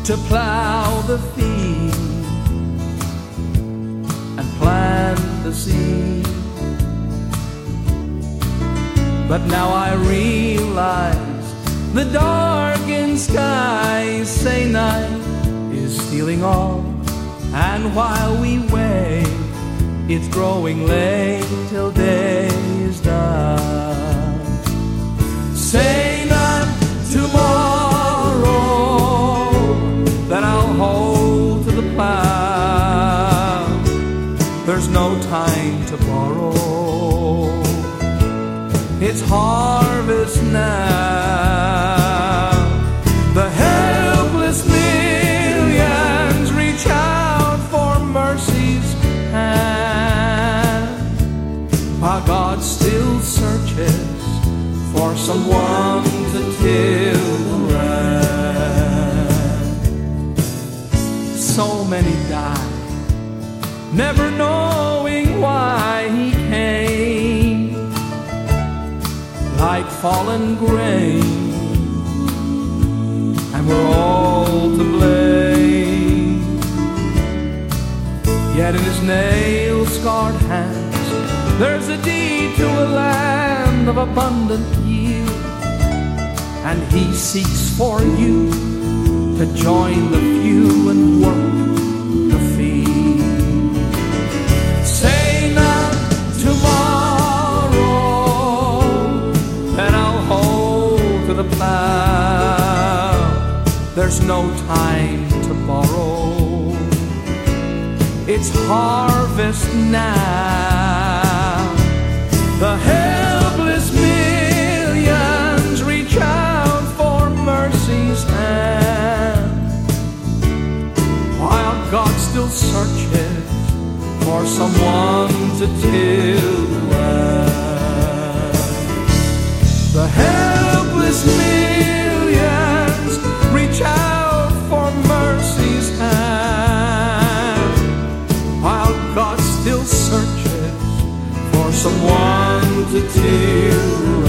to plow the field and plant the seed. But now I realize the darkened skies say night is stealing off, and while we wait, it's growing late till day is done. Say not tomorrow that I'll hold to the plow. There's no time to borrow. It's harvest now. The helpless millions reach out for mercy's hand, while God still searches for someone to till the land. So many die, never knowing why He came, like fallen grain, and we're all to blame. Yet in His nail-scarred hands there's a deed to a land of abundant yield, and He seeks for you to join the few and work the field. Say not tomorrow that I'll hold to the plow. There's no time to borrow. It's harvest now. The helpless millions reach out for mercy's hand, while God still searches for someone to till the land. The helpless millions reach out for mercy's hand, while God still searches for someone to till